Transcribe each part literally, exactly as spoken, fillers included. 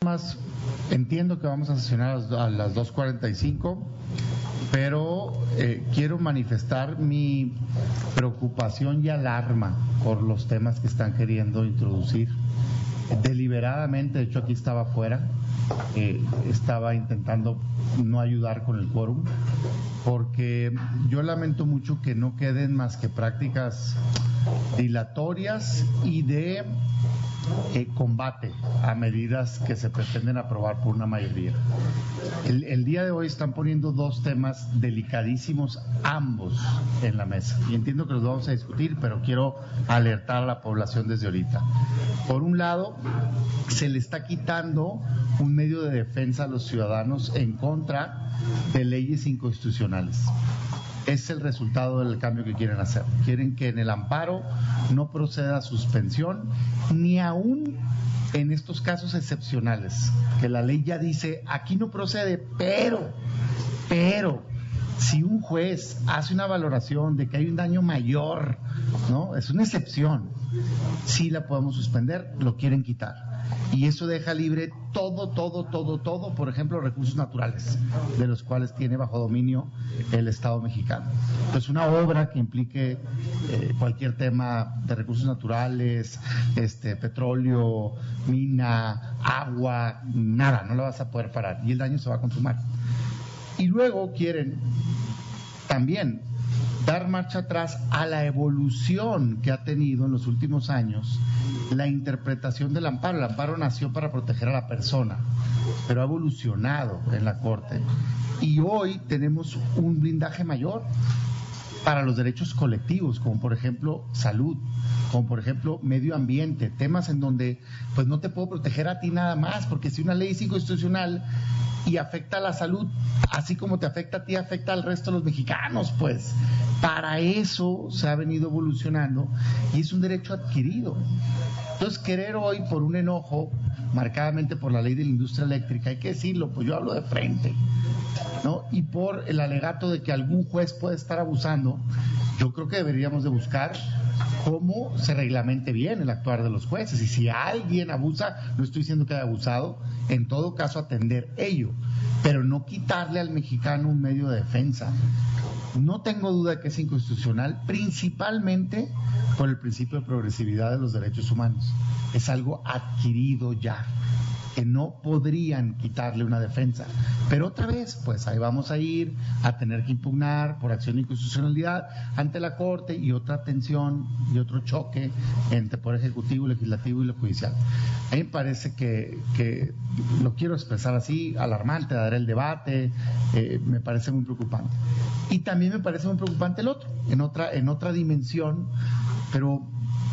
Más entiendo que vamos a sesionar a las dos cuarenta y cinco, pero eh, quiero manifestar mi preocupación y alarma por los temas que están queriendo introducir deliberadamente. De hecho, aquí estaba afuera, eh, estaba intentando no ayudar con el quórum, porque yo lamento mucho que no queden más que prácticas dilatorias y de eh, combate a medidas que se pretenden aprobar por una mayoría. El, el día de hoy están poniendo dos temas delicadísimos, ambos en la mesa, y entiendo que los vamos a discutir, pero quiero alertar a la población desde ahorita. Por un lado, se le está quitando un medio de defensa a los ciudadanos en contra de leyes inconstitucionales. Es el resultado del cambio que quieren hacer. Quieren que en el amparo no proceda suspensión, ni aún en estos casos excepcionales, que la ley ya dice, aquí no procede, pero, pero, si un juez hace una valoración de que hay un daño mayor, ¿no? Es una excepción, sí la podemos suspender, lo quieren quitar. Y eso deja libre todo, todo, todo, todo, por ejemplo, recursos naturales, de los cuales tiene bajo dominio el Estado mexicano. Entonces, una obra que implique eh, cualquier tema de recursos naturales, este, petróleo, mina, agua, nada, no lo vas a poder parar y el daño se va a consumar. Y luego quieren también dar marcha atrás a la evolución que ha tenido en los últimos años la interpretación del amparo. El amparo nació para proteger a la persona, pero ha evolucionado en la Corte. Y hoy tenemos un blindaje mayor para los derechos colectivos, como por ejemplo salud, como por ejemplo medio ambiente, temas en donde pues no te puedo proteger a ti nada más, porque si una ley es inconstitucional y afecta a la salud, así como te afecta a ti, afecta al resto de los mexicanos, pues para eso se ha venido evolucionando y es un derecho adquirido. Entonces, querer hoy por un enojo, marcadamente por la ley de la industria eléctrica, hay que decirlo, pues yo hablo de frente, ¿no? Y por el alegato de que algún juez puede estar abusando, yo creo que deberíamos de buscar cómo se reglamente bien el actuar de los jueces. Y si alguien abusa, no estoy diciendo que haya abusado, en todo caso atender ello, pero no quitarle al mexicano un medio de defensa. No tengo duda de que es inconstitucional, principalmente por el principio de progresividad de los derechos humanos. Es algo adquirido ya, que no podrían quitarle una defensa. Pero otra vez, pues ahí vamos a ir a tener que impugnar por acción de inconstitucionalidad ante la Corte y otra tensión y otro choque entre Poder Ejecutivo, Legislativo y lo Judicial. A mí me parece que, que lo quiero expresar así, alarmante, dar el debate, eh, me parece muy preocupante. Y también me parece muy preocupante el otro, en otra, en otra dimensión, pero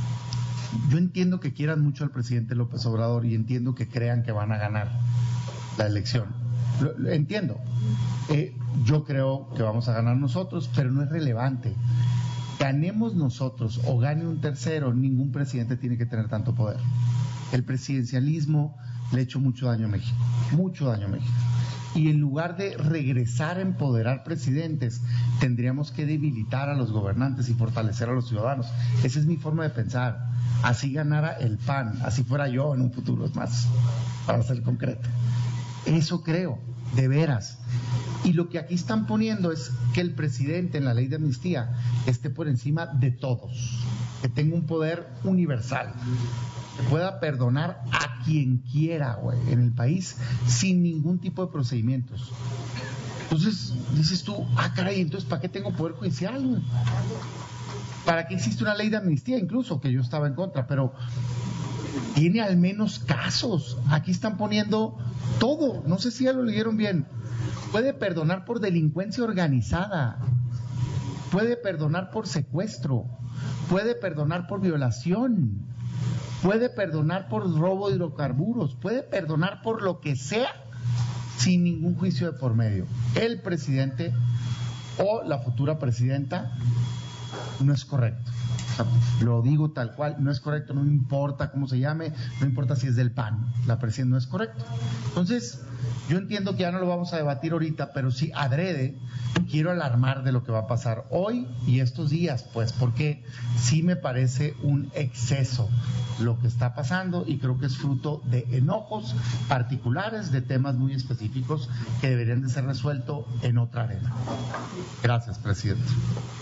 yo entiendo que quieran mucho al presidente López Obrador y entiendo que crean que van a ganar la elección. Lo, lo entiendo. Eh, yo creo que vamos a ganar nosotros, pero no es relevante. Ganemos nosotros o gane un tercero, ningún presidente tiene que tener tanto poder. El presidencialismo le ha hecho mucho daño a México, mucho daño a México. Y en lugar de regresar a empoderar presidentes, tendríamos que debilitar a los gobernantes y fortalecer a los ciudadanos. Esa es mi forma de pensar. Así ganara el P A N, así fuera yo en un futuro, es más, para ser concreto. Eso creo, de veras. Y lo que aquí están poniendo es que el presidente en la ley de amnistía esté por encima de todos, que tenga un poder universal, que pueda perdonar a quien quiera, güey, en el país sin ningún tipo de procedimientos. Entonces dices tú, ah, caray, entonces ¿para qué tengo poder judicial, güey? ¿Para qué existe una ley de amnistía incluso? Que yo estaba en contra, pero tiene al menos casos. Aquí están poniendo todo, no sé si ya lo leyeron bien. Puede perdonar por delincuencia organizada, puede perdonar por secuestro, puede perdonar por violación, puede perdonar por robo de hidrocarburos, puede perdonar por lo que sea sin ningún juicio de por medio. El presidente o la futura presidenta no es correcto. O sea, lo digo tal cual, no es correcto, no importa cómo se llame, no importa si es del P A N, la presión no es correcto. Entonces, yo entiendo que ya no lo vamos a debatir ahorita, pero sí adrede, quiero alarmar de lo que va a pasar hoy y estos días, pues, porque sí me parece un exceso lo que está pasando y creo que es fruto de enojos particulares de temas muy específicos que deberían de ser resueltos en otra arena. Gracias, presidente.